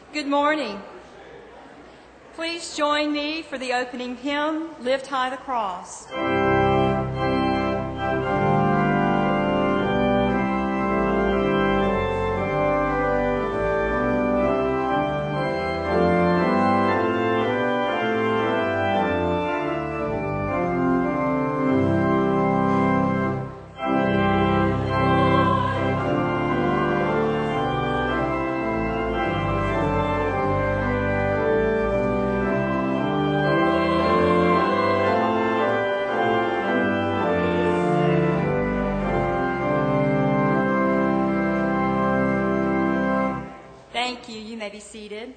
Good morning. Please join me for the opening hymn, Lift High the Cross. Thank you. You may be seated.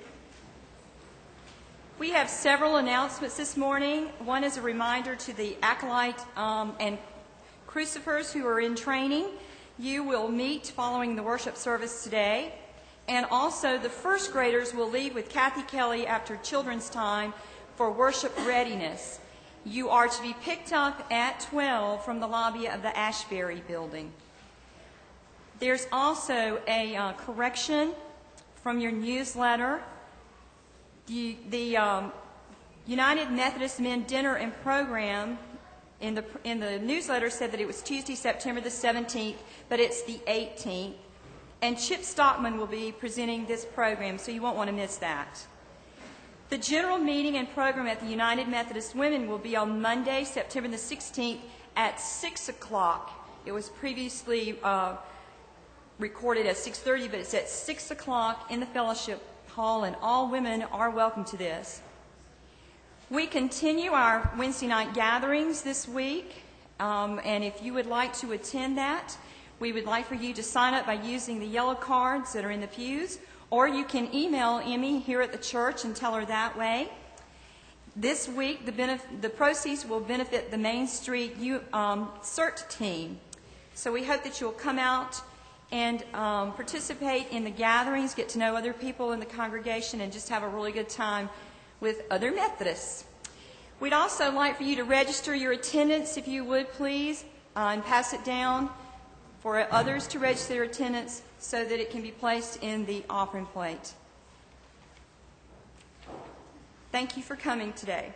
We have several announcements this morning. One is a reminder to the acolyte and crucifers who are in training. You will meet following the worship service today. And also the first graders will leave with Kathy Kelly after children's time for worship readiness. You are to be picked up at 12 from the lobby of the Ashbury building. There's also a correction from your newsletter. The United Methodist Men Dinner and Program in the newsletter said that it was Tuesday, September the 17th, but it's the 18th. And Chip Stockman will be presenting this program, so you won't want to miss that. The general meeting and program at the United Methodist Women will be on Monday, September the 16th at 6 o'clock. It was previously recorded at 6:30, but it's at 6 o'clock in the fellowship hall, and all women are welcome to this. We continue our Wednesday night gatherings this week, and if you would like to attend that, we would like for you to sign up by using the yellow cards that are in the pews, or you can email Emmy here at the church and tell her that way. This week, the proceeds will benefit the Main Street CERT team. So we hope that you'll come out and participate in the gatherings, get to know other people in the congregation, and just have a really good time with other Methodists. We'd also like for you to register your attendance, if you would, please, and pass it down for others to register their attendance so that it can be placed in the offering plate. Thank you for coming today.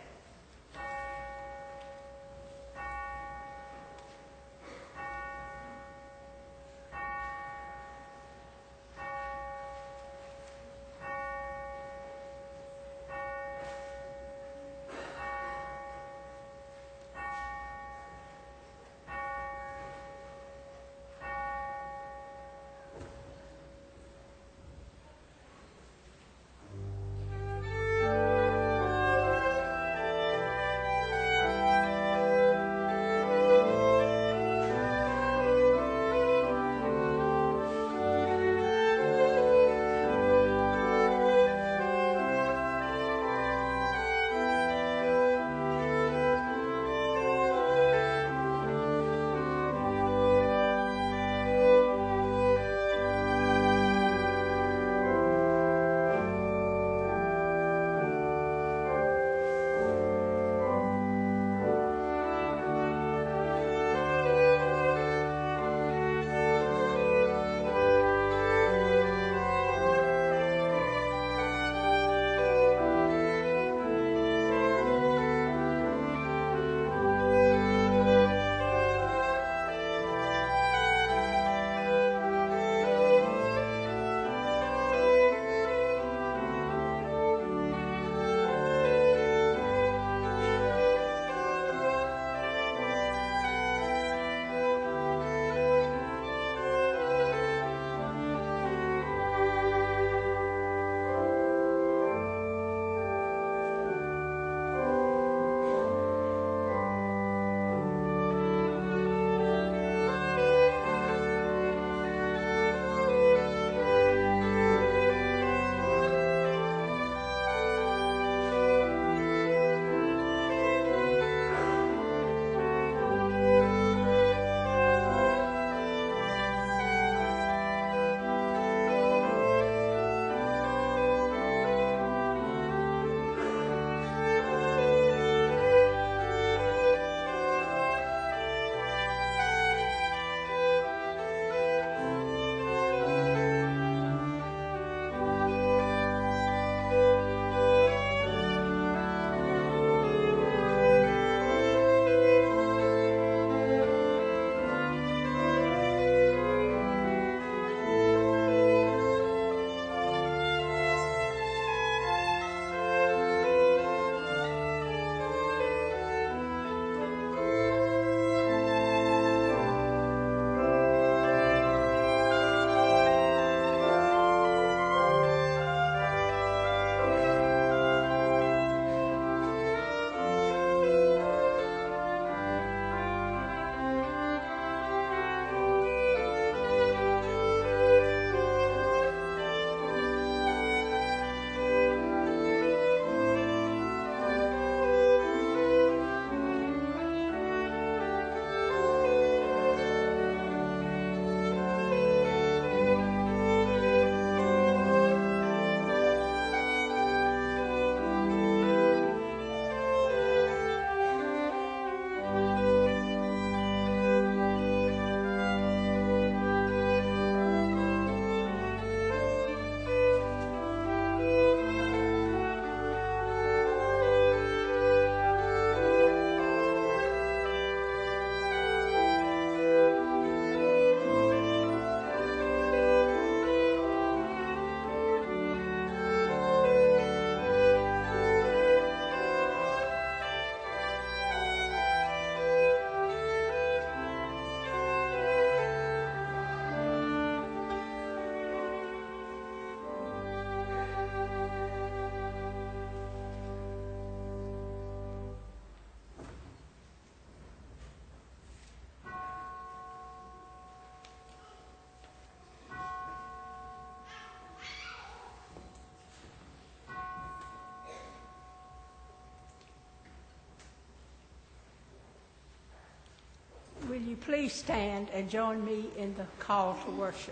please stand and join me in the call to worship?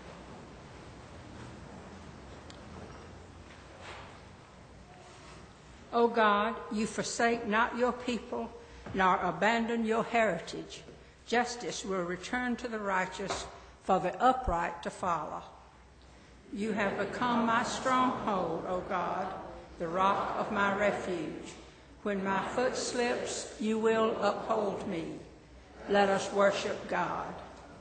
O God, you forsake not your people, nor abandon your heritage. Justice will return to the righteous, for the upright to follow. You have become my stronghold, O God, the rock of my refuge. When my foot slips, you will uphold me. Let us worship God.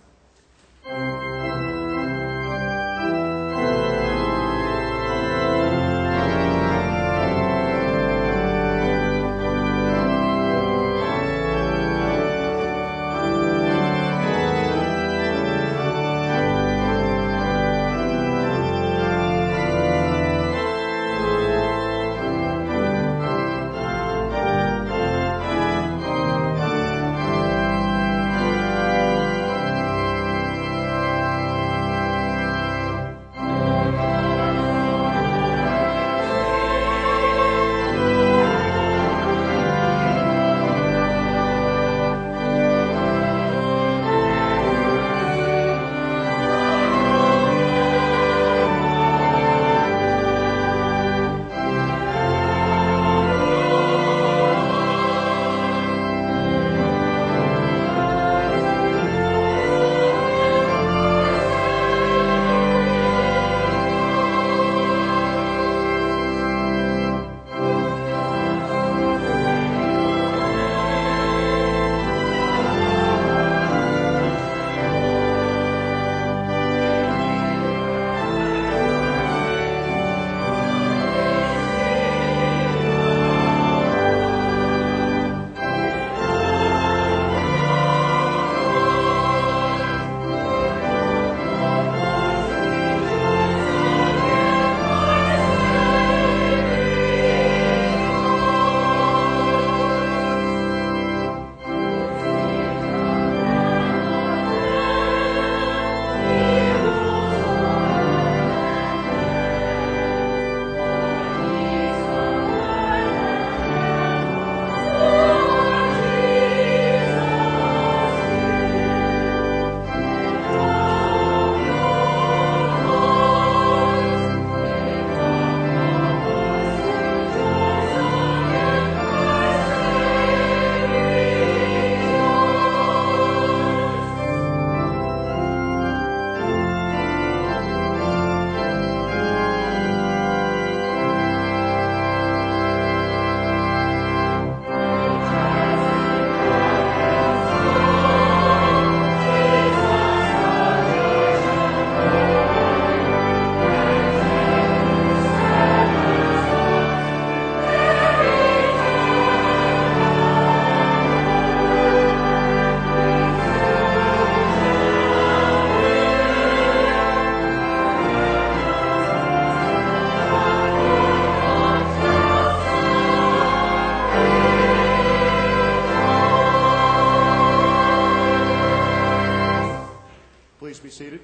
seated.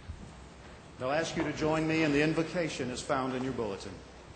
I'll ask you to join me in the invocation as found in your bulletin.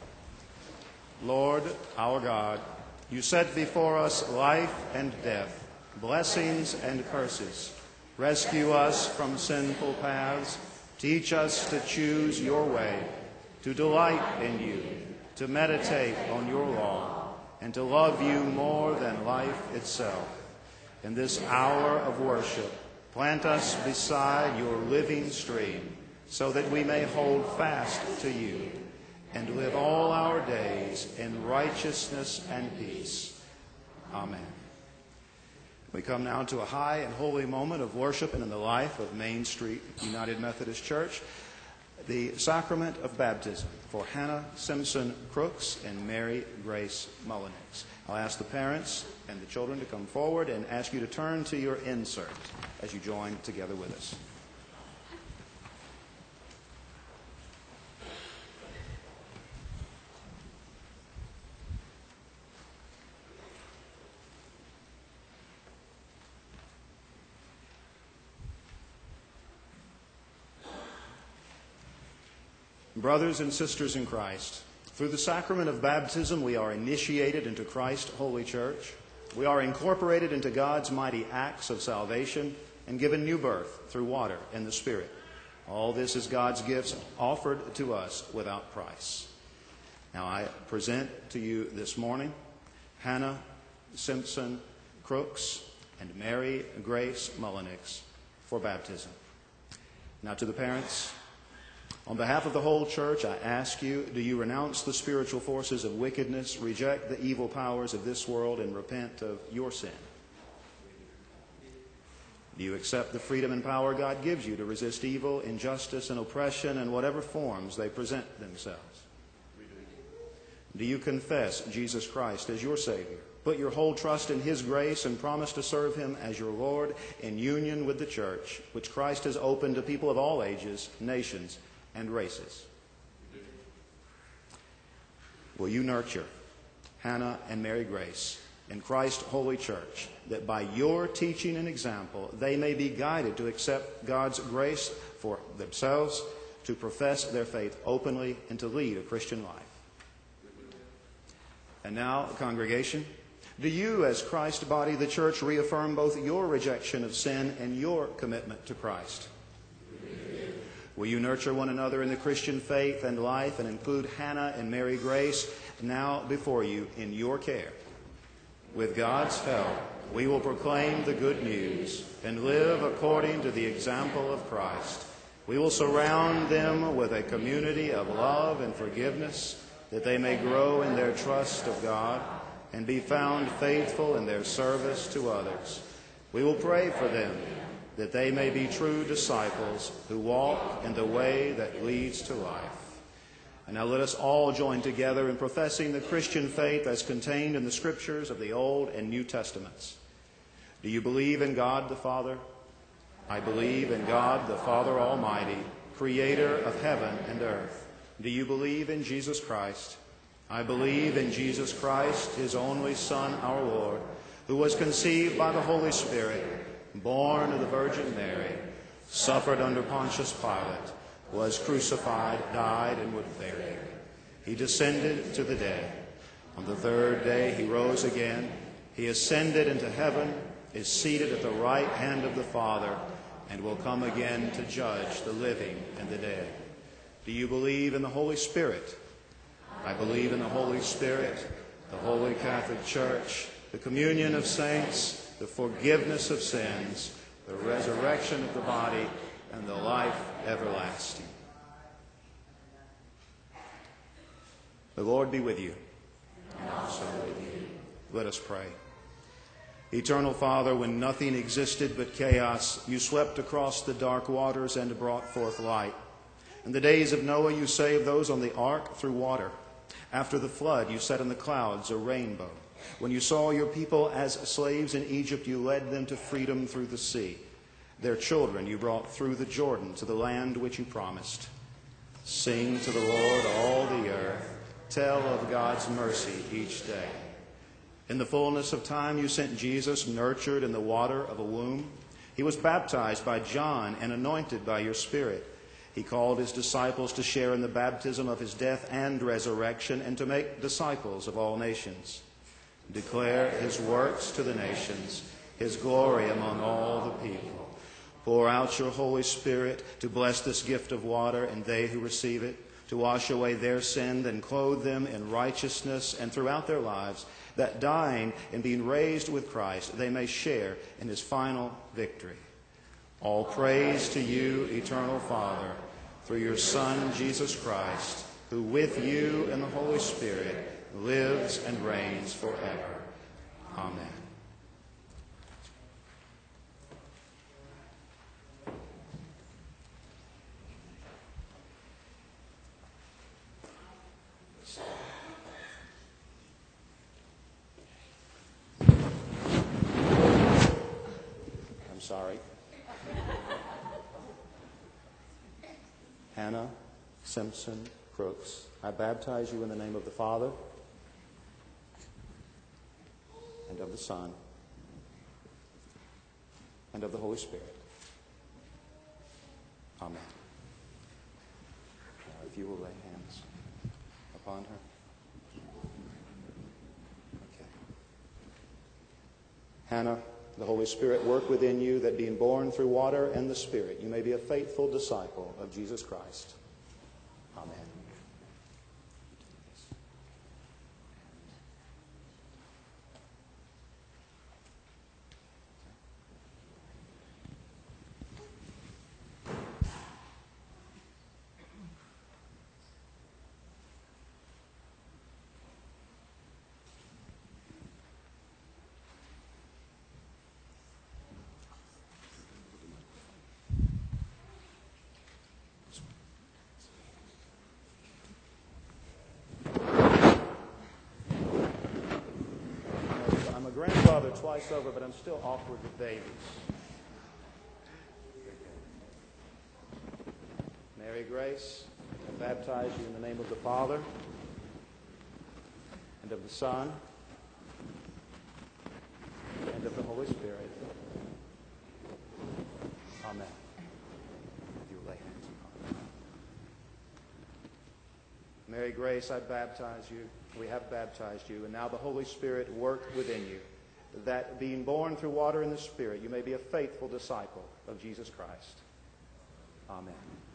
Lord, our God, you set before us life and death, blessings and curses. Rescue us from sinful paths. Teach us to choose your way, to delight in you, to meditate on your law, and to love you more than life itself. In this hour of worship, plant us beside your living stream, so that we may hold fast to you and live all our days in righteousness and peace. Amen. We come now to a high and holy moment of worship and in the life of Main Street United Methodist Church, the sacrament of baptism for Hannah Simpson Crooks and Mary Grace Mullenix. I'll ask the parents and the children to come forward and ask you to turn to your insert as you join together with us. Brothers and sisters in Christ, through the sacrament of baptism, we are initiated into Christ's holy church. We are incorporated into God's mighty acts of salvation and given new birth through water and the Spirit. All this is God's gifts offered to us without price. Now I present to you this morning Hannah Simpson Crooks and Mary Grace Mullenix for baptism. Now to the parents, on behalf of the whole church, I ask you, do you renounce the spiritual forces of wickedness, reject the evil powers of this world, and repent of your sin? Do you accept the freedom and power God gives you to resist evil, injustice, and oppression in whatever forms they present themselves? Do you confess Jesus Christ as your Savior, put your whole trust in His grace, and promise to serve Him as your Lord in union with the church, which Christ has opened to people of all ages, nations, and races? Will you nurture Hannah and Mary Grace in Christ's holy church, that by your teaching and example they may be guided to accept God's grace for themselves, to profess their faith openly, and to lead a Christian life? And now, congregation, do you, as Christ's body, the church, reaffirm both your rejection of sin and your commitment to Christ? Will you nurture one another in the Christian faith and life, and include Hannah and Mary Grace now before you in your care? With God's help, we will proclaim the good news and live according to the example of Christ. We will surround them with a community of love and forgiveness, that they may grow in their trust of God and be found faithful in their service to others. We will pray for them, that they may be true disciples who walk in the way that leads to life. And now let us all join together in professing the Christian faith as contained in the Scriptures of the Old and New Testaments. Do you believe in God the Father? I believe in God the Father Almighty, creator of heaven and earth. Do you believe in Jesus Christ? I believe in Jesus Christ, His only Son, our Lord, who was conceived by the Holy Spirit, born of the Virgin Mary, suffered under Pontius Pilate, was crucified, died, and was buried. He descended to the dead. On the third day He rose again. He ascended into heaven, is seated at the right hand of the Father, and will come again to judge the living and the dead. Do you believe in the Holy Spirit? I believe in the Holy Spirit, the Holy Catholic Church, the communion of saints, the forgiveness of sins, the resurrection of the body, and the life everlasting. The Lord be with you. And also with you. Let us pray. Eternal Father, when nothing existed but chaos, you swept across the dark waters and brought forth light. In the days of Noah, you saved those on the ark through water. After the flood, you set in the clouds a rainbow. When you saw your people as slaves in Egypt, you led them to freedom through the sea. Their children you brought through the Jordan to the land which you promised. Sing to the Lord, all the earth. Tell of God's mercy each day. In the fullness of time, you sent Jesus, nurtured in the water of a womb. He was baptized by John and anointed by your Spirit. He called his disciples to share in the baptism of his death and resurrection, and to make disciples of all nations. Declare his works to the nations, his glory among all the people. Pour out your Holy Spirit to bless this gift of water and they who receive it, to wash away their sin and clothe them in righteousness, and throughout their lives, that dying and being raised with Christ, they may share in his final victory. All praise to you, eternal Father, through your Son, Jesus Christ, who with you and the Holy Spirit lives and reigns forever. Amen. I'm sorry. Hannah Simpson Crooks, I baptize you in the name of the Father and of the Son and of the Holy Spirit. Amen. Now, if you will lay hands upon her. Okay. Hannah, the Holy Spirit work within you, that being born through water and the Spirit, you may be a faithful disciple of Jesus Christ. Amen. I'm a grandfather twice over, but I'm still awkward with babies. Mary Grace, I baptize you in the name of the Father and of the Son and of the Holy Spirit. Amen. You lay hands upon her. Mary Grace, I baptize you. We have baptized you, and now the Holy Spirit work within you, that being born through water and the Spirit, you may be a faithful disciple of Jesus Christ. Amen.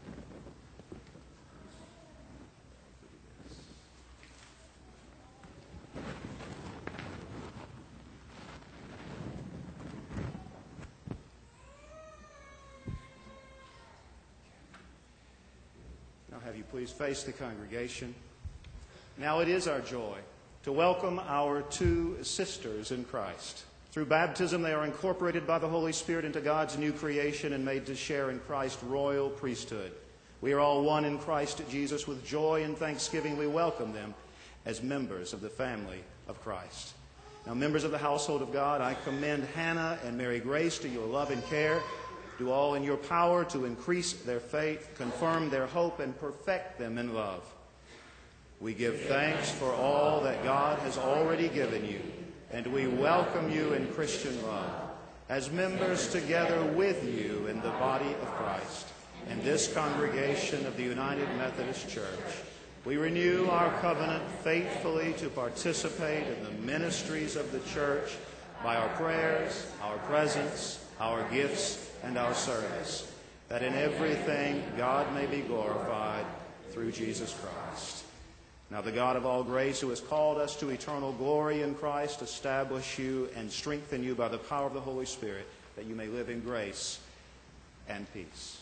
Now have you please face the congregation. Now it is our joy to welcome our two sisters in Christ. Through baptism, they are incorporated by the Holy Spirit into God's new creation and made to share in Christ's royal priesthood. We are all one in Christ Jesus. With joy and thanksgiving, we welcome them as members of the family of Christ. Now, members of the household of God, I commend Hannah and Mary Grace to your love and care. Do all in your power to increase their faith, confirm their hope, and perfect them in love. We give thanks for all that God has already given you, and we welcome you in Christian love as members together with you in the body of Christ and this congregation of the United Methodist Church. We renew our covenant faithfully to participate in the ministries of the church by our prayers, our presence, our gifts, and our service, that in everything God may be glorified through Jesus Christ. Now the God of all grace, who has called us to eternal glory in Christ, establish you and strengthen you by the power of the Holy Spirit, that you may live in grace and peace.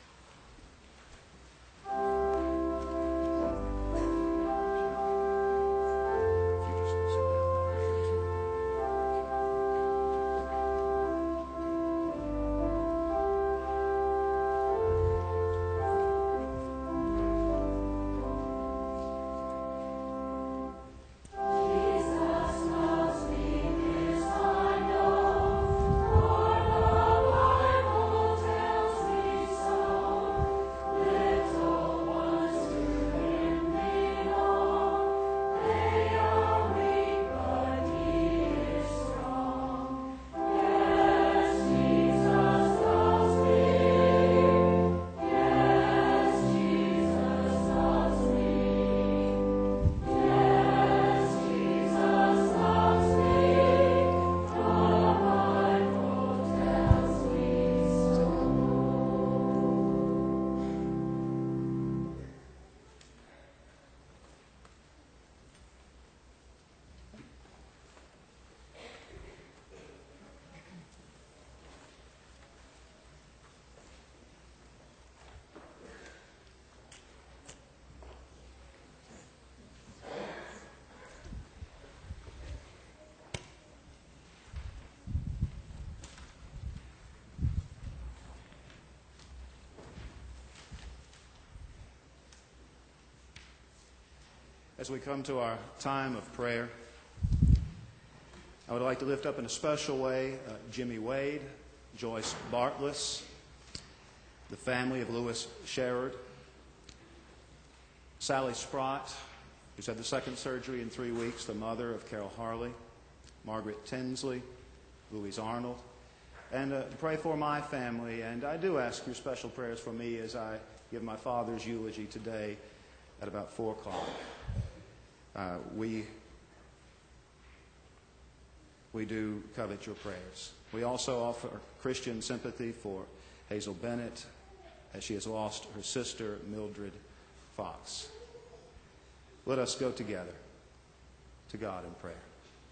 As we come to our time of prayer, I would like to lift up in a special way Jimmy Wade, Joyce Bartless, the family of Louis Sherrod, Sally Sprott, who's had the second surgery in 3 weeks, the mother of Carol Harley, Margaret Tinsley, Louise Arnold, and pray for my family. And I do ask your special prayers for me as I give my father's eulogy today at about 4 o'clock. We we do covet your prayers. We also offer Christian sympathy for Hazel Bennett as she has lost her sister, Mildred Fox. Let us go together to God in prayer.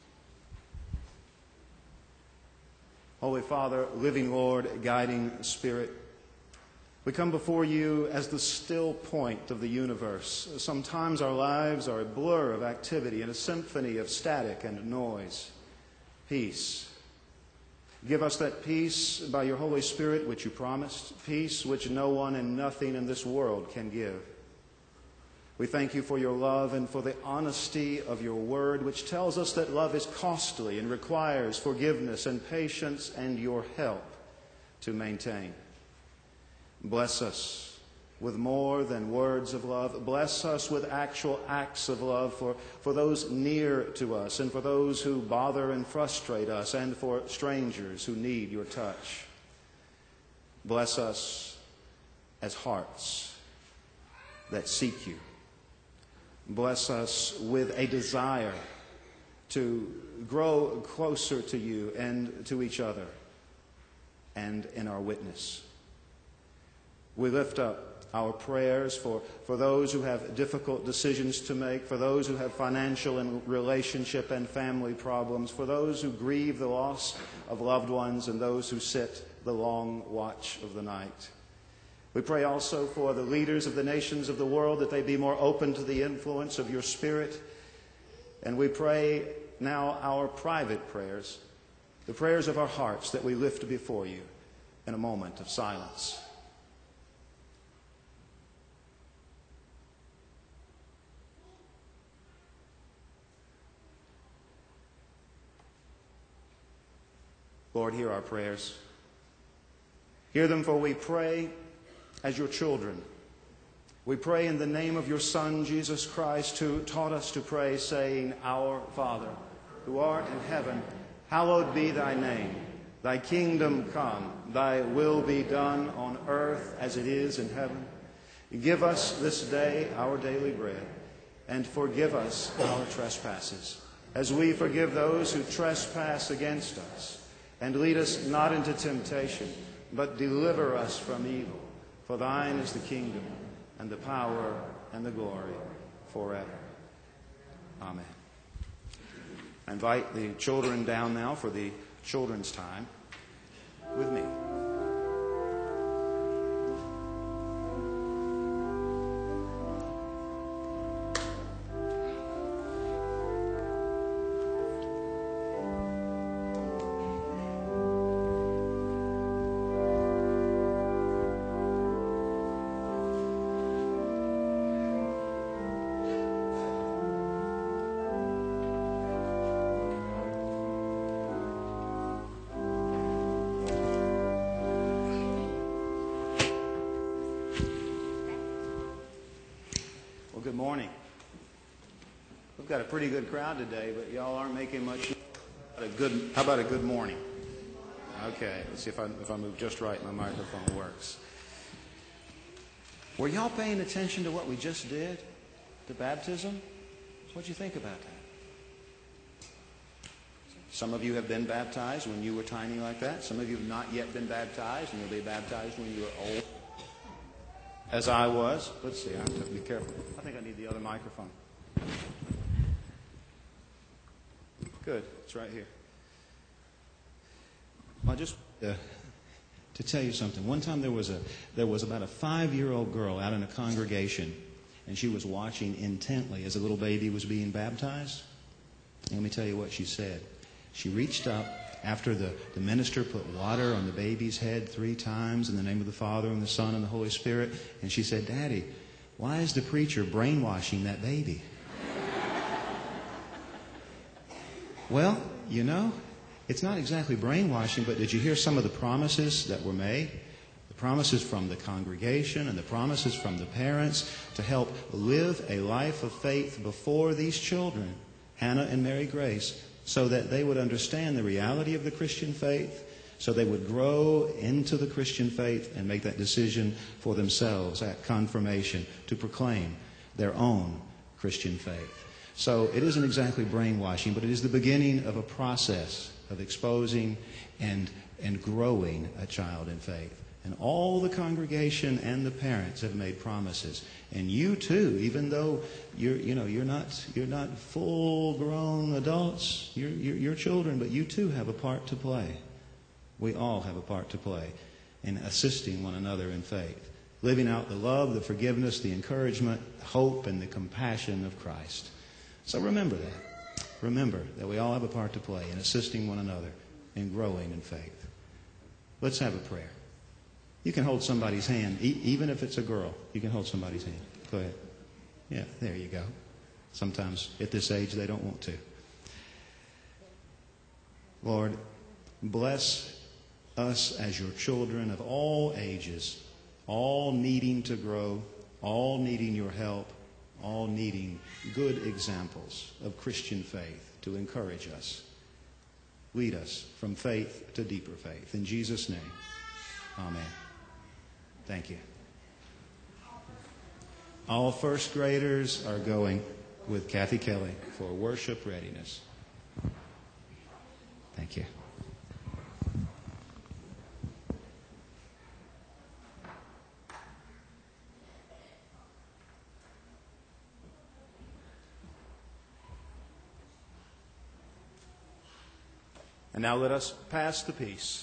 Holy Father, living Lord, guiding Spirit, we come before you as the still point of the universe. Sometimes our lives are a blur of activity and a symphony of static and noise. Peace. Give us that peace by your Holy Spirit which you promised, peace which no one and nothing in this world can give. We thank you for your love and for the honesty of your word, which tells us that love is costly and requires forgiveness and patience and your help to maintain. Bless us with more than words of love. Bless us with actual acts of love for those near to us and for those who bother and frustrate us and for strangers who need your touch. Bless us as hearts that seek you. Bless us with a desire to grow closer to you and to each other and in our witness. We lift up our prayers for those who have difficult decisions to make, for those who have financial and relationship and family problems, for those who grieve the loss of loved ones and those who sit the long watch of the night. We pray also for the leaders of the nations of the world that they be more open to the influence of your Spirit. And we pray now our private prayers, the prayers of our hearts that we lift before you in a moment of silence. Lord, hear our prayers. Hear them, for we pray as your children. We pray in the name of your Son, Jesus Christ, who taught us to pray, saying, Our Father, who art in heaven, hallowed be thy name. Thy kingdom come, thy will be done on earth as it is in heaven. Give us this day our daily bread, and forgive us our trespasses, as we forgive those who trespass against us. And lead us not into temptation, but deliver us from evil. For thine is the kingdom, and the power, and the glory, forever. Amen. I invite the children down now for the children's time with me. Well, good morning. We've got a pretty good crowd today, but y'all aren't making much. How about a good morning? Okay, let's see if I move just right, my microphone works. Were y'all paying attention to what we just did? The baptism? What'd you think about that? Some of you have been baptized when you were tiny like that. Some of you have not yet been baptized, and you'll be baptized when you are old. As I was. Let's see, I have to be careful. I think I need the other microphone. Good, it's right here. Well, just to tell you something. One time there was about a 5-year-old girl out in a congregation, and she was watching intently as a little baby was being baptized. And let me tell you what she said. She reached up after the minister put water on the baby's head 3 times in the name of the Father and the Son and the Holy Spirit, and she said, Daddy, why is the preacher brainwashing that baby? Well, you know, it's not exactly brainwashing, but did you hear some of the promises that were made? The promises from the congregation and the promises from the parents to help live a life of faith before these children, Hannah and Mary Grace, so that they would understand the reality of the Christian faith, so they would grow into the Christian faith and make that decision for themselves at confirmation to proclaim their own Christian faith. So it isn't exactly brainwashing, but it is the beginning of a process of exposing and growing a child in faith. And all the congregation and the parents have made promises. And you too, even though you're not full-grown adults, you're children, but you too have a part to play. We all have a part to play in assisting one another in faith, living out the love, the forgiveness, the encouragement, hope, and the compassion of Christ. So remember that. Remember that we all have a part to play in assisting one another in growing in faith. Let's have a prayer. You can hold somebody's hand, even if it's a girl. You can hold somebody's hand. Go ahead. Yeah, there you go. Sometimes at this age they don't want to. Lord, bless us as your children of all ages, all needing to grow, all needing your help, all needing good examples of Christian faith to encourage us. Lead us from faith to deeper faith. In Jesus' name, amen. Thank you. All first graders are going with Kathy Kelly for worship readiness. Thank you. And now let us pass the peace.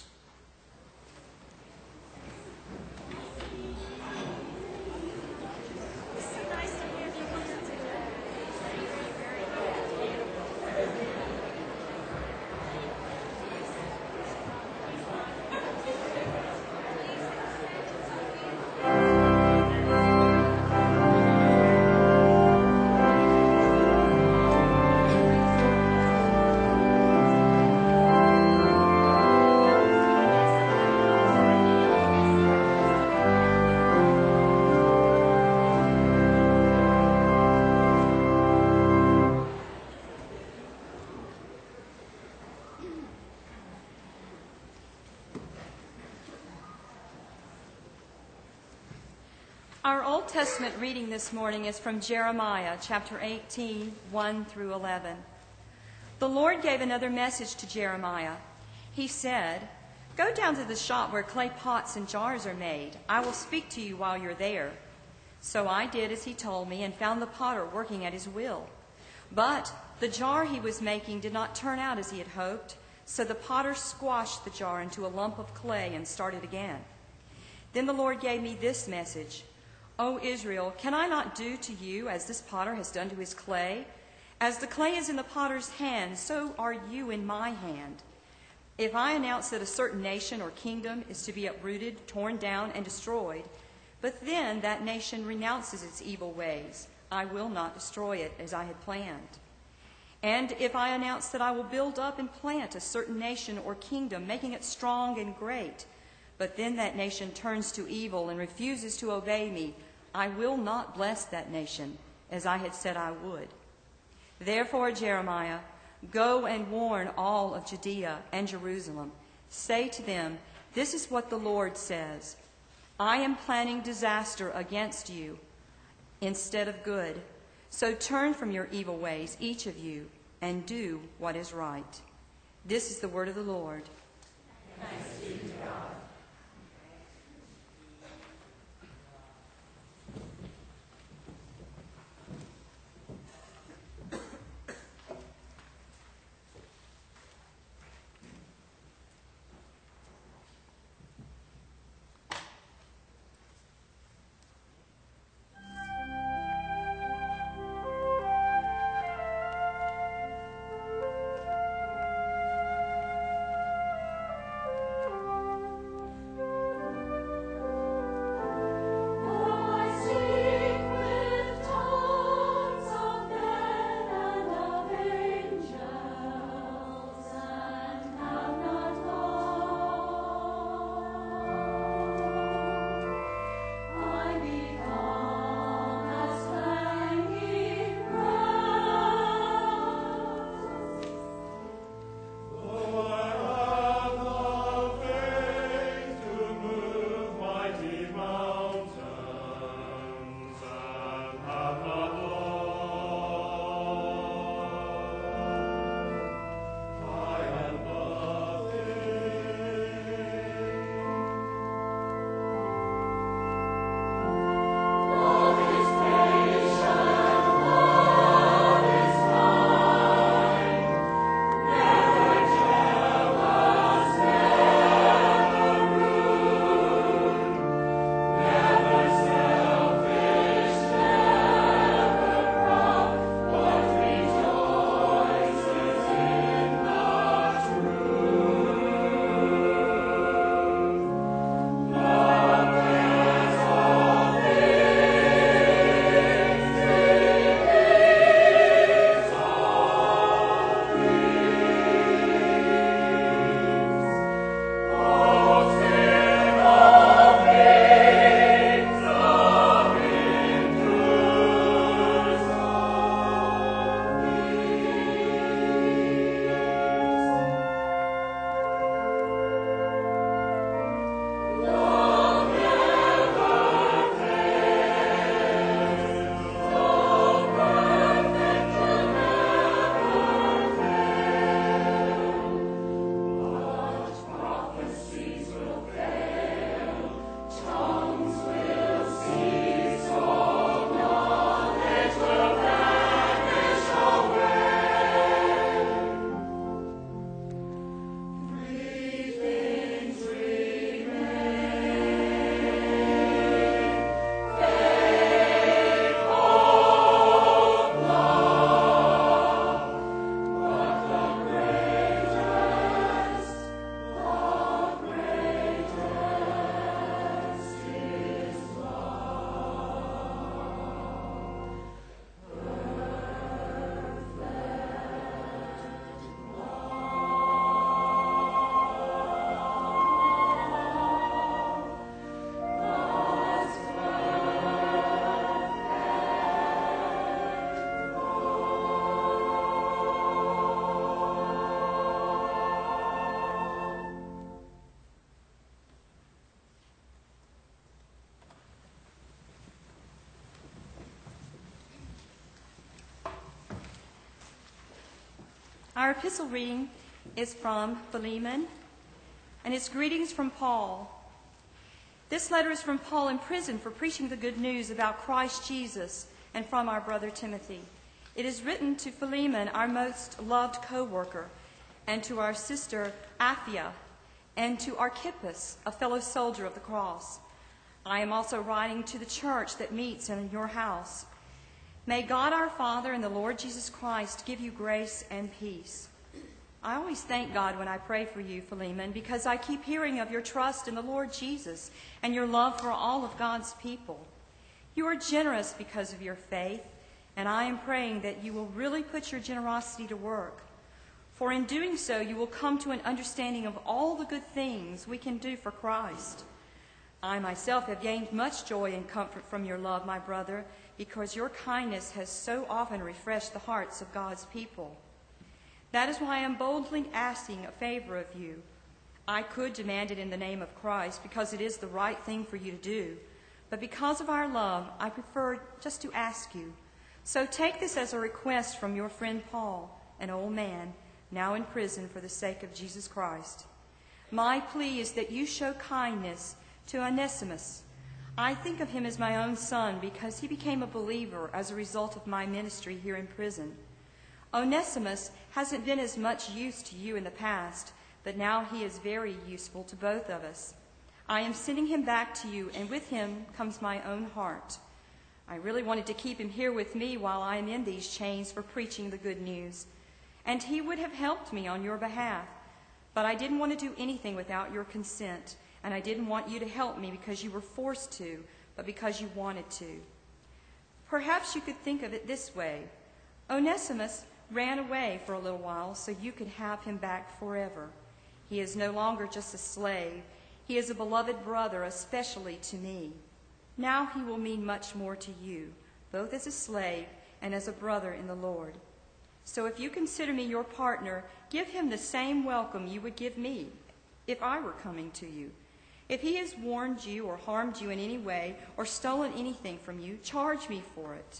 Our Old Testament reading this morning is from Jeremiah chapter 18, 1 through 11. The Lord gave another message to Jeremiah. He said, "Go down to the shop where clay pots and jars are made. I will speak to you while you're there." So I did as he told me and found the potter working at his will. But the jar he was making did not turn out as he had hoped, so the potter squashed the jar into a lump of clay and started again. Then the Lord gave me this message. "O Israel, can I not do to you as this potter has done to his clay? As the clay is in the potter's hand, so are you in my hand. If I announce that a certain nation or kingdom is to be uprooted, torn down, and destroyed, but then that nation renounces its evil ways, I will not destroy it as I had planned. And if I announce that I will build up and plant a certain nation or kingdom, making it strong and great, but then that nation turns to evil and refuses to obey me, I will not bless that nation, as I had said I would. Therefore, Jeremiah, go and warn all of Judea and Jerusalem. Say to them, this is what the Lord says. I am planning disaster against you instead of good. So turn from your evil ways, each of you, and do what is right." This is the word of the Lord. Thanks be to God. Our epistle reading is from Philemon, and it's greetings from Paul. This letter is from Paul in prison for preaching the good news about Christ Jesus, and from our brother Timothy. It is written to Philemon, our most loved co-worker, and to our sister Apphia, and to Archippus, a fellow soldier of the cross. I am also writing to the church that meets in your house. May God our Father and the Lord Jesus Christ give you grace and peace. I always thank God when I pray for you, Philemon, because I keep hearing of your trust in the Lord Jesus and your love for all of God's people. You are generous because of your faith, and I am praying that you will really put your generosity to work. For in doing so, you will come to an understanding of all the good things we can do for Christ. I myself have gained much joy and comfort from your love, my brother, because your kindness has so often refreshed the hearts of God's people. That is why I am boldly asking a favor of you. I could demand it in the name of Christ because it is the right thing for you to do, but because of our love, I prefer just to ask you. So take this as a request from your friend Paul, an old man, now in prison for the sake of Jesus Christ. My plea is that you show kindness to Onesimus. I think of him as my own son because he became a believer as a result of my ministry here in prison. Onesimus hasn't been as much use to you in the past, but now he is very useful to both of us. I am sending him back to you, and with him comes my own heart. I really wanted to keep him here with me while I am in these chains for preaching the good news, and he would have helped me on your behalf, but I didn't want to do anything without your consent, and I didn't want you to help me because you were forced to, but because you wanted to. Perhaps you could think of it this way. Onesimus ran away for a little while so you could have him back forever. He is no longer just a slave. He is a beloved brother, especially to me. Now he will mean much more to you, both as a slave and as a brother in the Lord. So if you consider me your partner, give him the same welcome you would give me if I were coming to you. If he has warned you or harmed you in any way or stolen anything from you, charge me for it.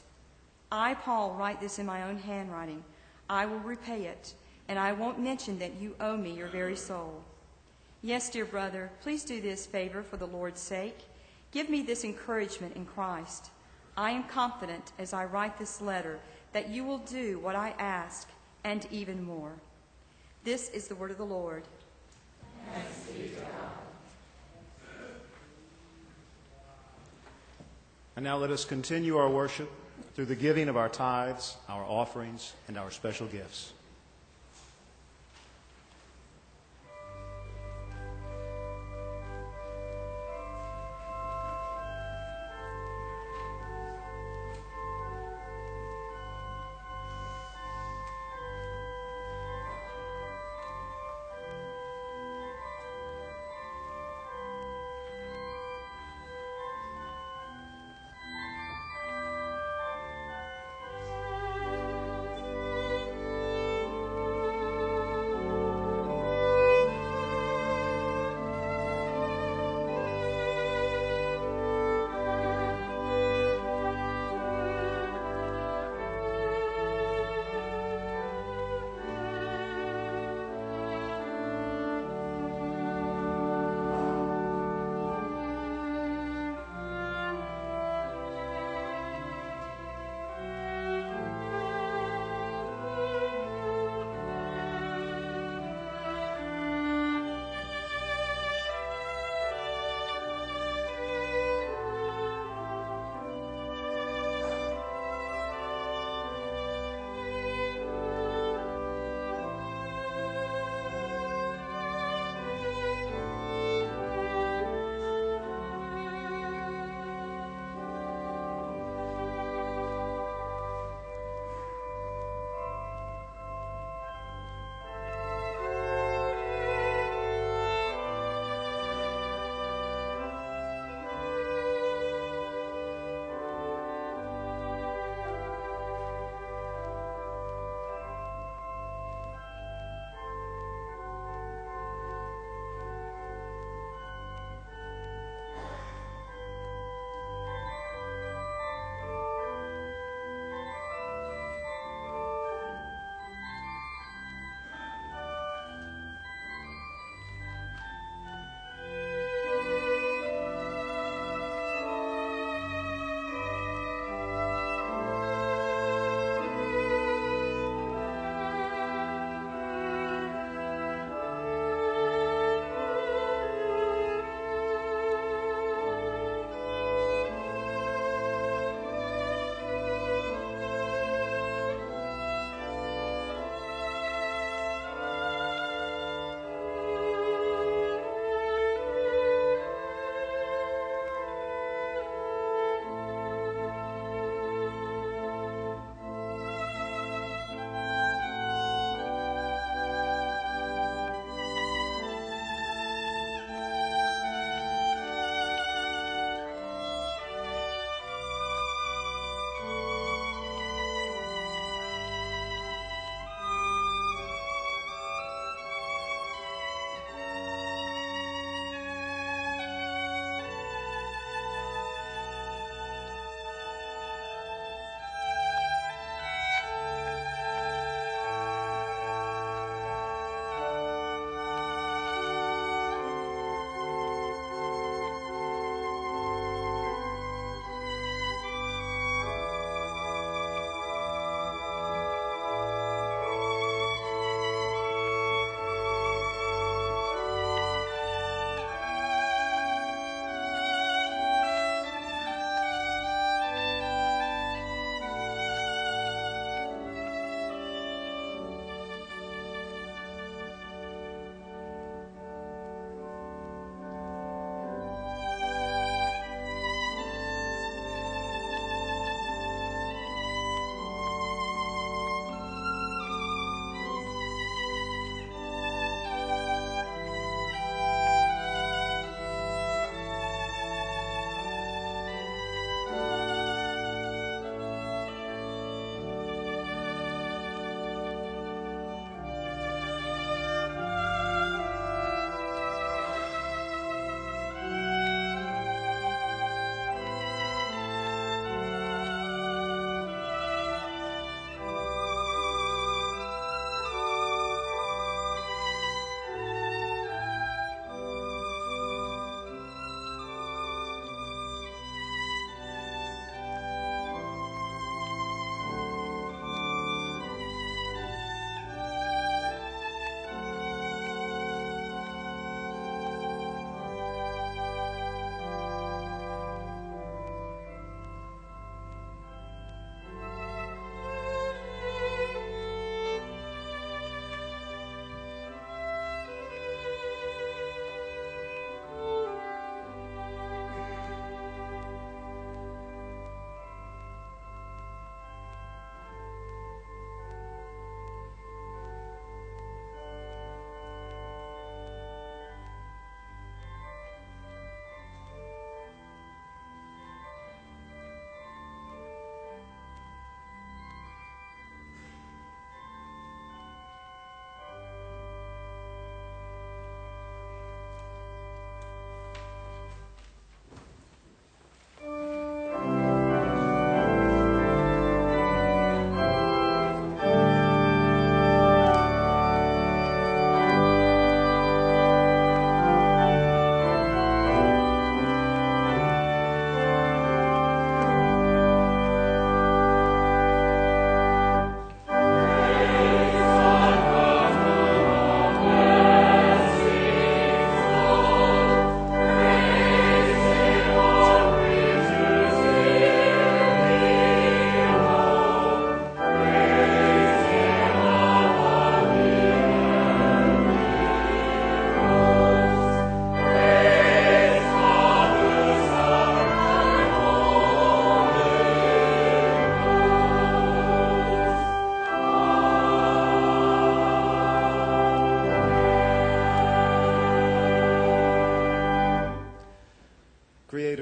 I, Paul, write this in my own handwriting. I will repay it, and I won't mention that you owe me your very soul. Yes, dear brother, please do this favor for the Lord's sake. Give me this encouragement in Christ. I am confident as I write this letter that you will do what I ask and even more. This is the word of the Lord. Thanks be to God. And now let us continue our worship through the giving of our tithes, our offerings, and our special gifts.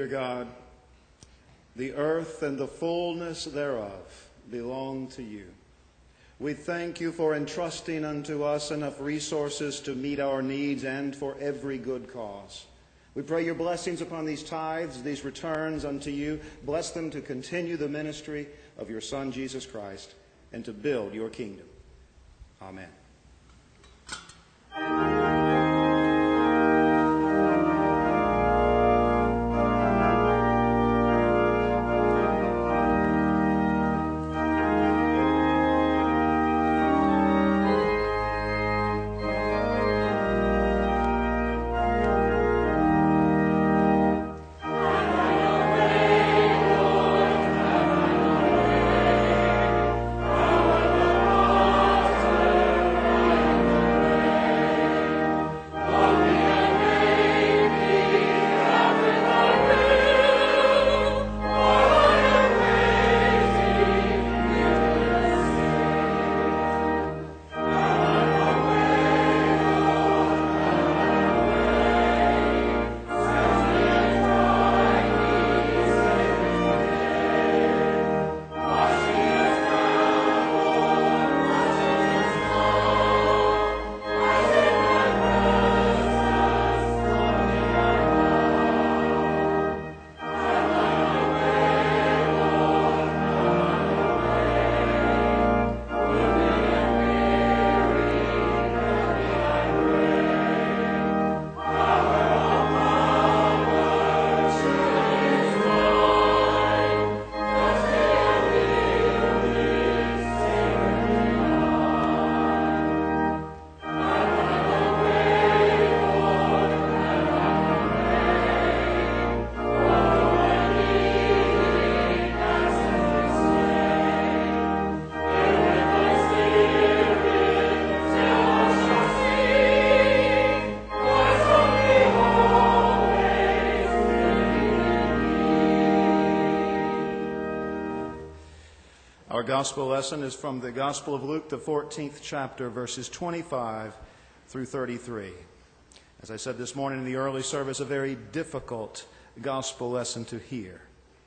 Creator God, the earth and the fullness thereof belong to you. We thank you for entrusting unto us enough resources to meet our needs and for every good cause. We pray your blessings upon these tithes, these returns unto you. Bless them to continue the ministry of your Son, Jesus Christ, and to build your kingdom. Amen. Our gospel lesson is from the Gospel of Luke, the 14th chapter, verses 25 through 33. As I said this morning in the early service, a very difficult gospel lesson to hear.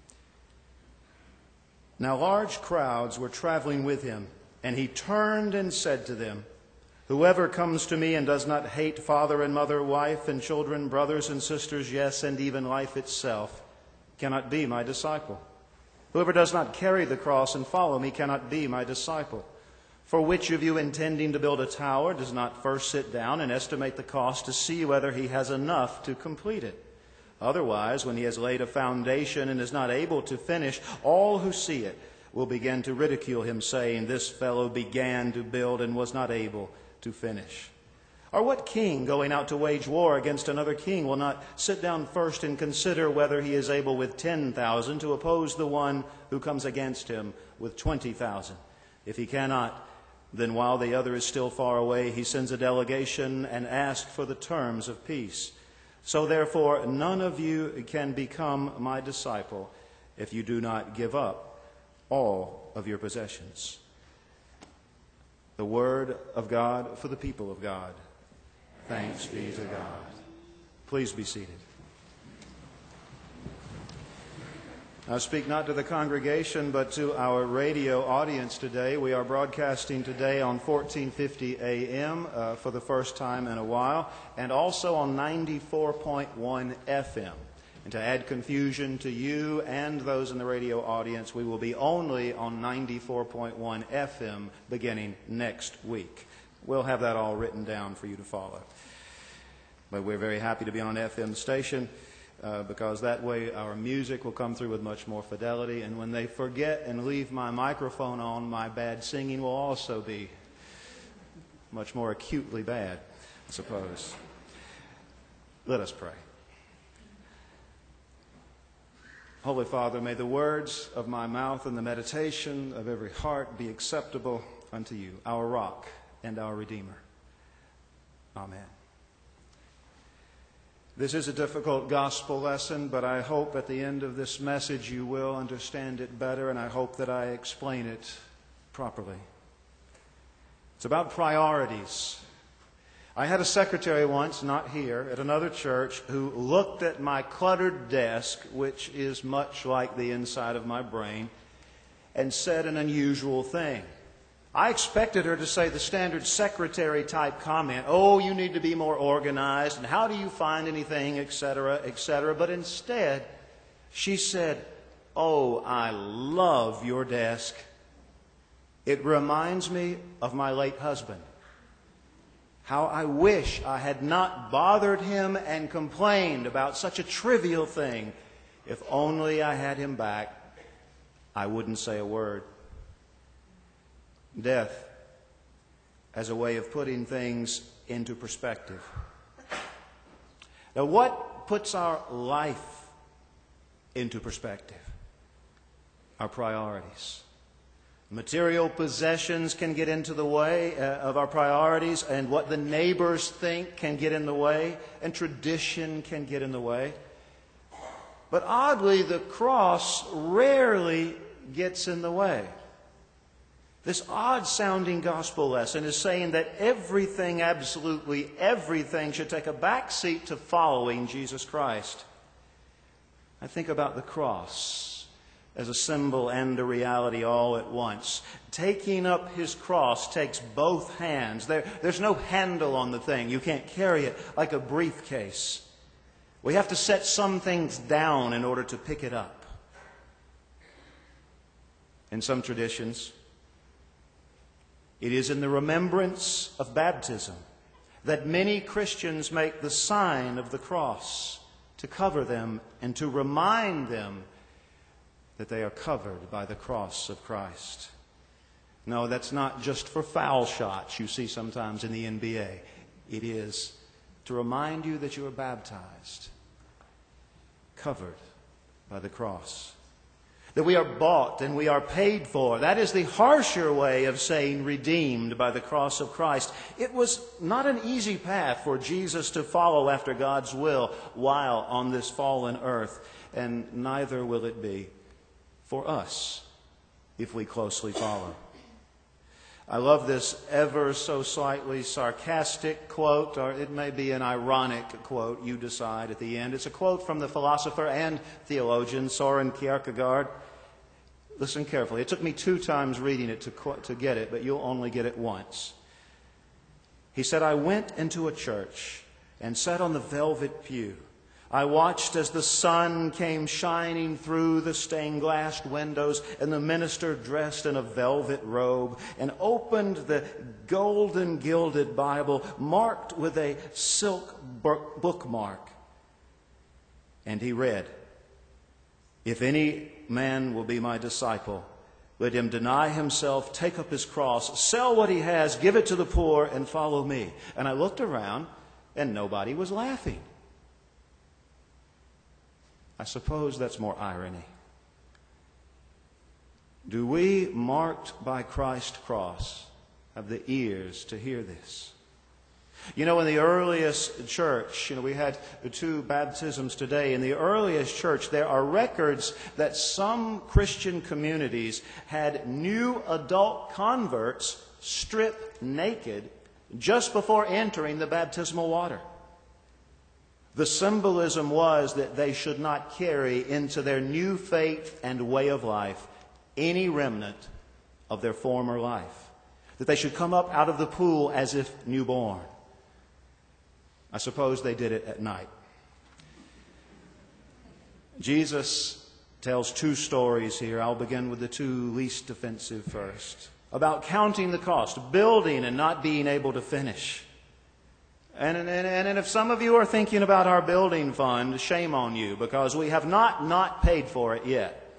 Now large crowds were traveling with him, and he turned and said to them, "Whoever comes to me and does not hate father and mother, wife and children, brothers and sisters, yes, and even life itself, cannot be my disciple. Whoever does not carry the cross and follow me cannot be my disciple. For which of you, intending to build a tower, does not first sit down and estimate the cost to see whether he has enough to complete it? Otherwise, when he has laid a foundation and is not able to finish, all who see it will begin to ridicule him, saying, 'This fellow began to build and was not able to finish.' Or what king going out to wage war against another king will not sit down first and consider whether he is able with 10,000 to oppose the one who comes against him with 20,000? If he cannot, then while the other is still far away, he sends a delegation and asks for the terms of peace. So therefore, none of you can become my disciple if you do not give up all of your possessions." The word of God for the people of God. Thanks be to God. Please be seated. I speak not to the congregation, but to our radio audience today. We are broadcasting today on 1450 AM for the first time in a while, and also on 94.1 FM. And to add confusion to you and those in the radio audience, we will be only on 94.1 FM beginning next week. We'll have that all written down for you to follow. But we're very happy to be on an FM station because that way our music will come through with much more fidelity. And when they forget and leave my microphone on, my bad singing will also be much more acutely bad, I suppose. Let us pray. Holy Father, may the words of my mouth and the meditation of every heart be acceptable unto you, our rock and our Redeemer. Amen. This is a difficult gospel lesson, but I hope at the end of this message you will understand it better, and I hope that I explain it properly. It's about priorities. I had a secretary once, not here, at another church, who looked at my cluttered desk, which is much like the inside of my brain, and said an unusual thing. I expected her to say the standard secretary-type comment, oh, you need to be more organized, and how do you find anything, etc., etc. But instead, she said, oh, I love your desk. It reminds me of my late husband. How I wish I had not bothered him and complained about such a trivial thing. If only I had him back, I wouldn't say a word. Death as a way of putting things into perspective. Now, what puts our life into perspective? Our priorities. Material possessions can get into the way of our priorities, and what the neighbors think can get in the way, and tradition can get in the way. But oddly, the cross rarely gets in the way. This odd-sounding gospel lesson is saying that everything, absolutely everything, should take a back seat to following Jesus Christ. I think about the cross as a symbol and a reality all at once. Taking up his cross takes both hands. There's no handle on the thing. You can't carry it like a briefcase. We have to set some things down in order to pick it up. In some traditions, it is in the remembrance of baptism that many Christians make the sign of the cross to cover them and to remind them that they are covered by the cross of Christ. No, that's not just for foul shots you see sometimes in the NBA. It is to remind you that you are baptized, covered by the cross. That we are bought and we are paid for. That is the harsher way of saying redeemed by the cross of Christ. It was not an easy path for Jesus to follow after God's will while on this fallen earth, and neither will it be for us if we closely follow. I love this ever so slightly sarcastic quote, or it may be an ironic quote, you decide at the end. It's a quote from the philosopher and theologian Søren Kierkegaard. Listen carefully. It took me 2 times reading it to get it, but you'll only get it once. He said, I went into a church and sat on the velvet pew. I watched as the sun came shining through the stained-glass windows, and the minister dressed in a velvet robe and opened the golden gilded Bible marked with a silk bookmark. And he read, If any man will be my disciple, let him deny himself, take up his cross, sell what he has, give it to the poor, and follow me. And I looked around, and nobody was laughing. I suppose that's more irony. Do we, marked by Christ's cross, have the ears to hear this? You know, in the earliest church, we had 2 baptisms today. In the earliest church, there are records that some Christian communities had new adult converts strip naked just before entering the baptismal water. The symbolism was that they should not carry into their new faith and way of life any remnant of their former life. That they should come up out of the pool as if newborn. I suppose they did it at night. Jesus tells 2 stories here. I'll begin with the 2 least offensive first. About counting the cost, building and not being able to finish. And if some of you are thinking about our building fund, shame on you, because we have not paid for it yet.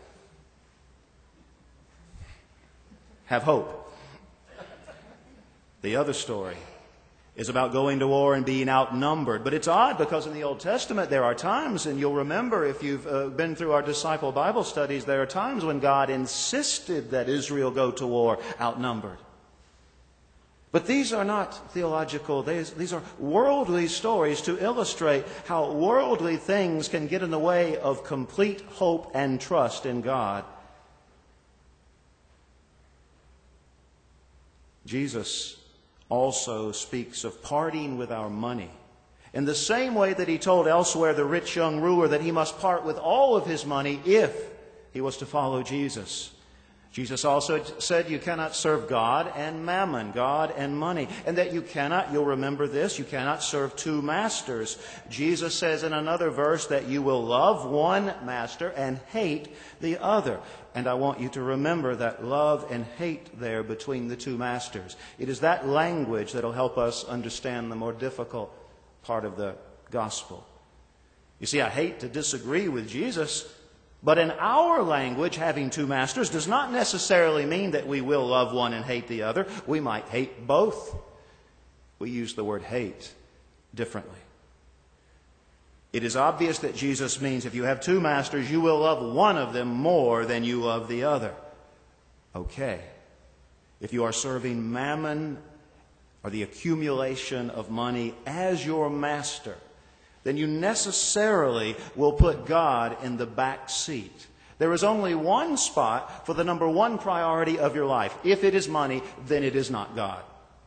Have hope. The other story is about going to war and being outnumbered. But it's odd because in the Old Testament there are times, and you'll remember if you've been through our disciple Bible studies, there are times when God insisted that Israel go to war outnumbered. But these are not theological, these are worldly stories to illustrate how worldly things can get in the way of complete hope and trust in God. Jesus also speaks of parting with our money. In the same way that he told elsewhere the rich young ruler that he must part with all of his money if he was to follow Jesus. Jesus also said you cannot serve God and mammon, God and money, and that you cannot, you'll remember this, you cannot serve two masters. Jesus says in another verse that you will love one master and hate the other. And I want you to remember that love and hate there between the two masters. It is that language that will help us understand the more difficult part of the gospel. You see, I hate to disagree with Jesus, but in our language, having two masters does not necessarily mean that we will love one and hate the other. We might hate both. We use the word hate differently. It is obvious that Jesus means if you have two masters, you will love one of them more than you love the other. Okay. If you are serving mammon or the accumulation of money as your master, then you necessarily will put God in the back seat. There is only one spot for the number one priority of your life. If it is money, then it is not God.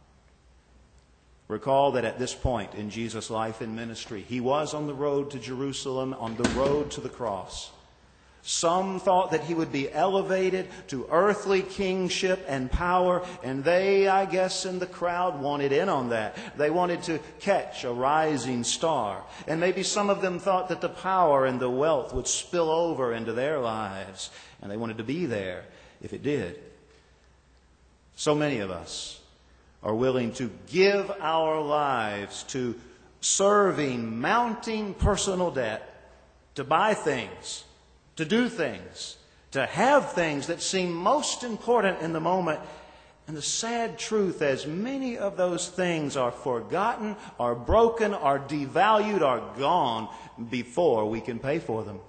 Recall that at this point in Jesus' life and ministry, he was on the road to Jerusalem, on the road to the cross. Some thought that he would be elevated to earthly kingship and power, and they, I guess, in the crowd wanted in on that. They wanted to catch a rising star. And maybe some of them thought that the power and the wealth would spill over into their lives, and they wanted to be there if it did. So many of us are willing to give our lives to serving mounting personal debt, to buy things, to do things, to have things that seem most important in the moment. And the sad truth, as many of those things are forgotten, are broken, are devalued, are gone before we can pay for them.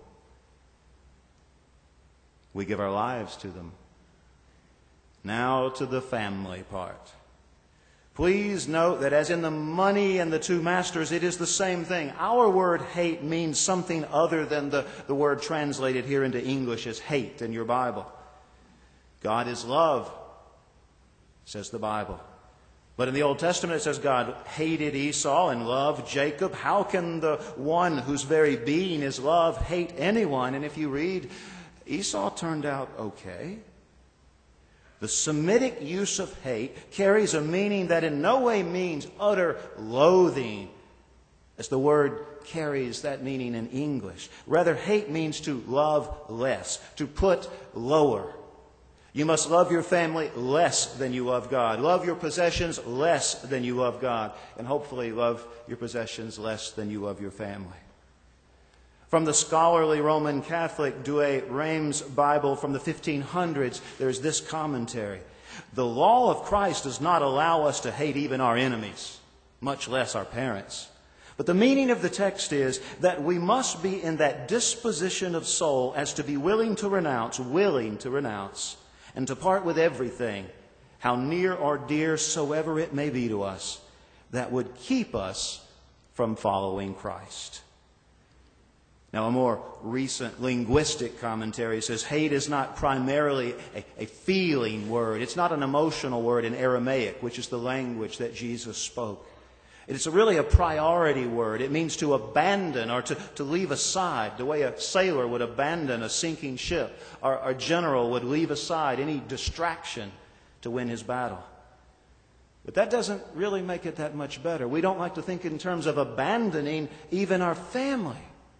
We give our lives to them. Now to the family part. Please note that as in the money and the two masters, it is the same thing. Our word hate means something other than the word translated here into English as hate in your Bible. God is love, says the Bible. But in the Old Testament it says God hated Esau and loved Jacob. How can the one whose very being is love hate anyone? And if you read, Esau turned out okay. The Semitic use of hate carries a meaning that in no way means utter loathing, as the word carries that meaning in English. Rather, hate means to love less, to put lower. You must love your family less than you love God. Love your possessions less than you love God. And hopefully love your possessions less than you love your family. From the scholarly Roman Catholic Douay Rheims Bible from the 1500s, there's this commentary. The law of Christ does not allow us to hate even our enemies, much less our parents. But the meaning of the text is that we must be in that disposition of soul as to be willing to renounce, and to part with everything, how near or dear soever it may be to us, that would keep us from following Christ. Now, a more recent linguistic commentary says hate is not primarily a feeling word. It's not an emotional word in Aramaic, which is the language that Jesus spoke. It's really a priority word. It means to abandon or to leave aside, the way a sailor would abandon a sinking ship. Our general would leave aside any distraction to win his battle. But that doesn't really make it that much better. We don't like to think in terms of abandoning even our family.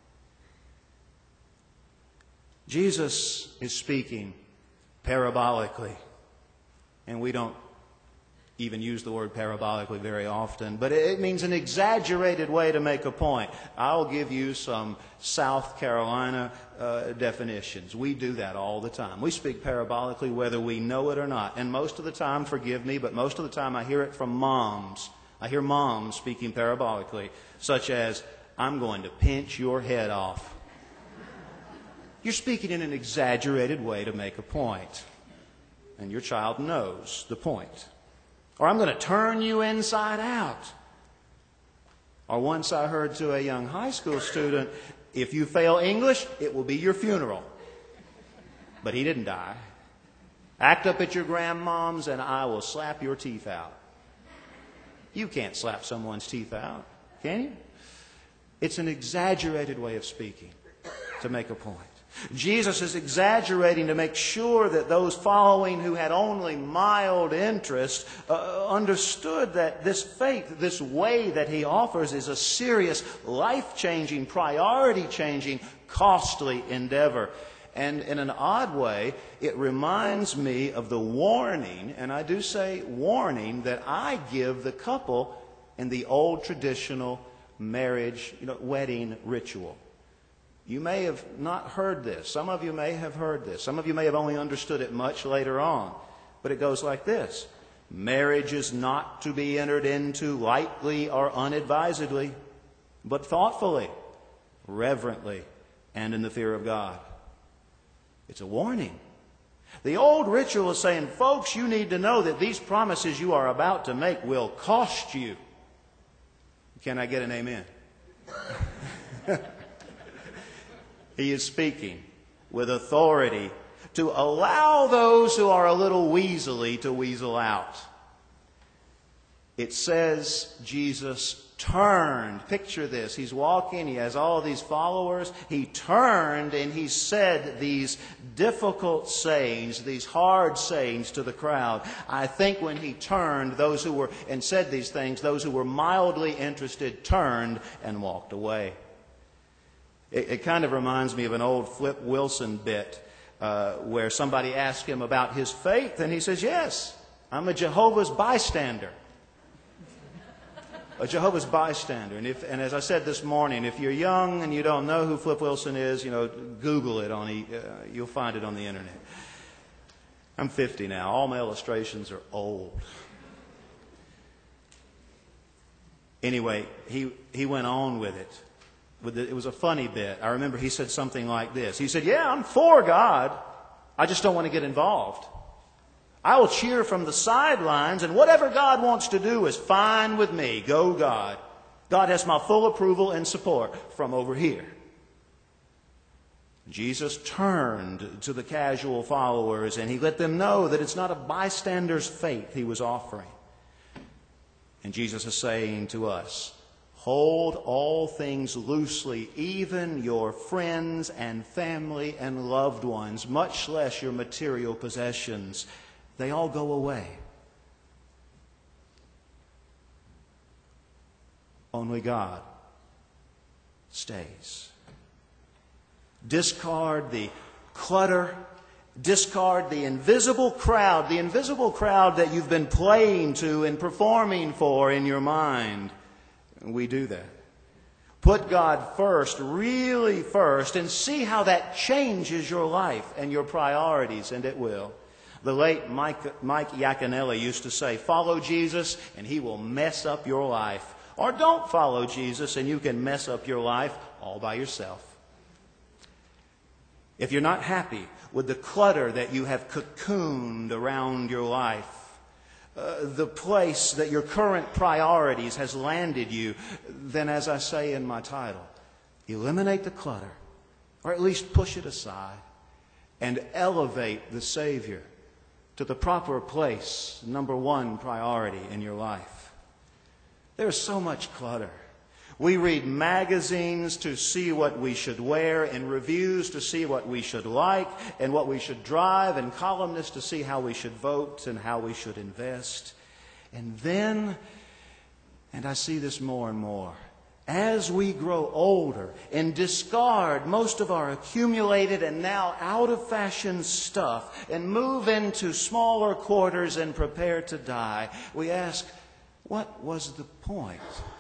Jesus is speaking parabolically, and we don't even use the word parabolically very often, but it means an exaggerated way to make a point. I'll give you some South Carolina definitions. We do that all the time. We speak parabolically whether we know it or not, and most of the time, forgive me, but most of the time I hear it from moms. I hear moms speaking parabolically, such as, I'm going to pinch your head off. You're speaking in an exaggerated way to make a point. And your child knows the point. Or I'm going to turn you inside out. Or once I heard to a young high school student, if you fail English, it will be your funeral. But he didn't die. Act up at your grandmom's and I will slap your teeth out. You can't slap someone's teeth out, can you? It's an exaggerated way of speaking to make a point. Jesus is exaggerating to make sure that those following who had only mild interest understood that this faith, this way that he offers, is a serious, life-changing, priority-changing, costly endeavor. And in an odd way, it reminds me of the warning, and I do say warning, that I give the couple in the old traditional marriage, wedding ritual. You may have not heard this. Some of you may have heard this. Some of you may have only understood it much later on. But it goes like this. Marriage is not to be entered into lightly or unadvisedly, but thoughtfully, reverently, and in the fear of God. It's a warning. The old ritual is saying, folks, you need to know that these promises you are about to make will cost you. Can I get an amen? He is speaking with authority to allow those who are a little weaselly to weasel out. It says Jesus turned. Picture this. He's walking. He has all these followers. He turned and he said these difficult sayings, these hard sayings to the crowd. I think when he turned, those who were and said these things, those who were mildly interested turned and walked away. It kind of reminds me of an old Flip Wilson bit where somebody asked him about his faith, and he says, yes, I'm a Jehovah's bystander. A Jehovah's bystander. And as I said this morning, if you're young and you don't know who Flip Wilson is, Google it. You'll find it on the internet. I'm 50 now. All my illustrations are old. Anyway, he went on with it. It was a funny bit. I remember he said something like this. He said, yeah, I'm for God. I just don't want to get involved. I will cheer from the sidelines, and whatever God wants to do is fine with me. Go, God. God has my full approval and support from over here. Jesus turned to the casual followers, and he let them know that it's not a bystander's faith he was offering. And Jesus is saying to us, hold all things loosely, even your friends and family and loved ones, much less your material possessions. They all go away. Only God stays. Discard the clutter. Discard the invisible crowd that you've been playing to and performing for in your mind. We do that. Put God first, really first, and see how that changes your life and your priorities, and it will. The late Mike Yaconelli used to say, follow Jesus and he will mess up your life. Or don't follow Jesus and you can mess up your life all by yourself. If you're not happy with the clutter that you have cocooned around your life, the place that your current priorities has landed you, then as I say in my title, eliminate the clutter, or at least push it aside, and elevate the Savior to the proper place, number one priority in your life. There's so much clutter. We read magazines to see what we should wear, and reviews to see what we should like and what we should drive, and columnists to see how we should vote and how we should invest. And then, and I see this more and more, as we grow older and discard most of our accumulated and now out-of-fashion stuff and move into smaller quarters and prepare to die, we ask, what was the point?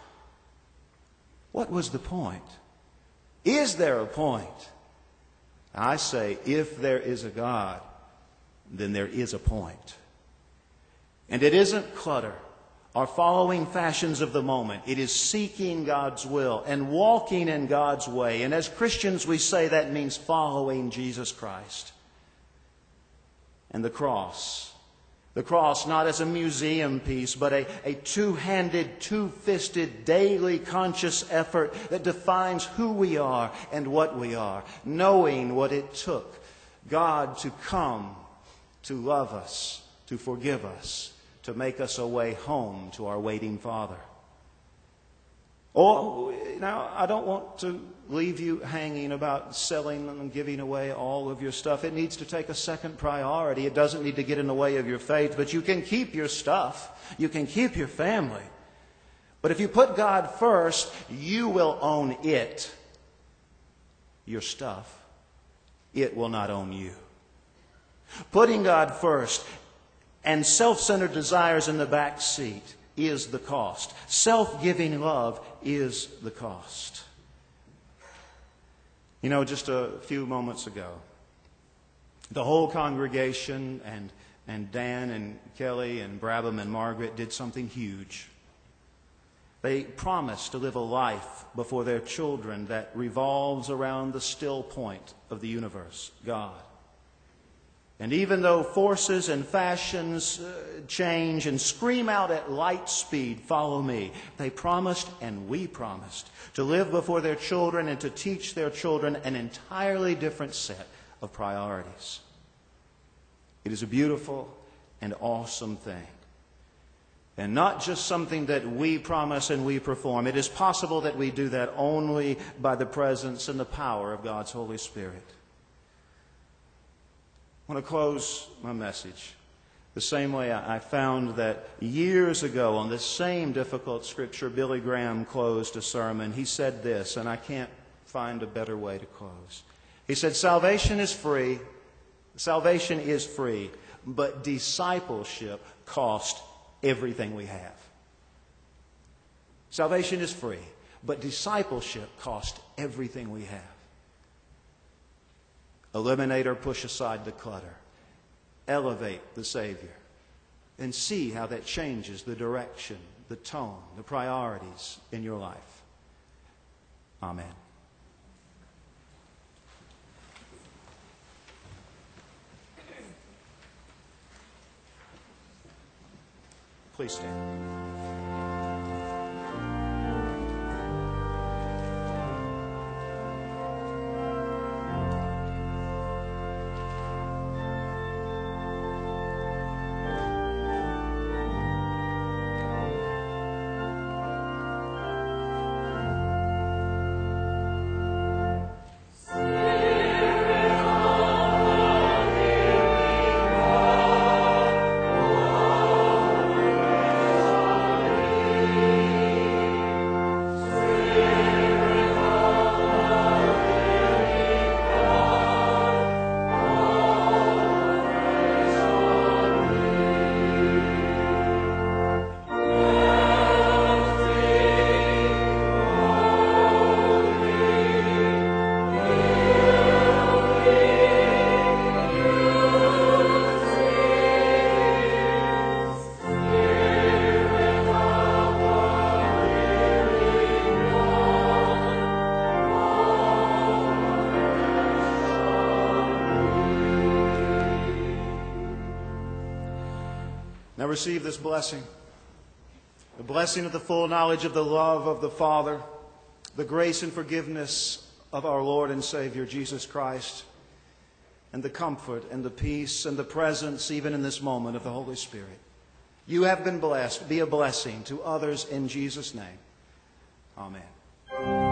What was the point? Is there a point? I say, if there is a God, then there is a point. And it isn't clutter or following fashions of the moment. It is seeking God's will and walking in God's way. And as Christians, we say that means following Jesus Christ. And the cross not as a museum piece, but a two-handed, two-fisted, daily conscious effort that defines who we are and what we are, knowing what it took God to come, to love us, to forgive us, to make us a way home to our waiting Father. Oh, now, I don't want to leave you hanging about selling and giving away all of your stuff. It needs to take a second priority. It doesn't need to get in the way of your faith, but you can keep your stuff. You can keep your family. But if you put God first, you will own it, your stuff. It will not own you. Putting God first and self-centered desires in the back seat is the cost. Self-giving love is the cost. You know, just a few moments ago, the whole congregation and Dan and Kelly and Brabham and Margaret did something huge. They promised to live a life before their children that revolves around the still point of the universe, God. And even though forces and fashions change and scream out at light speed, follow me, they promised and we promised to live before their children and to teach their children an entirely different set of priorities. It is a beautiful and awesome thing. And not just something that we promise and we perform. It is possible that we do that only by the presence and the power of God's Holy Spirit. I want to close my message the same way I found that years ago on this same difficult scripture, Billy Graham closed a sermon. He said this, and I can't find a better way to close. He said, salvation is free, but discipleship costs everything we have. Salvation is free, but discipleship costs everything we have. Eliminate or push aside the clutter. Elevate the Savior. And see how that changes the direction, the tone, the priorities in your life. Amen. Please stand. Now receive this blessing. The blessing of the full knowledge of the love of the Father, the grace and forgiveness of our Lord and Savior Jesus Christ, and the comfort and the peace and the presence even in this moment of the Holy Spirit. You have been blessed. Be a blessing to others in Jesus' name. Amen.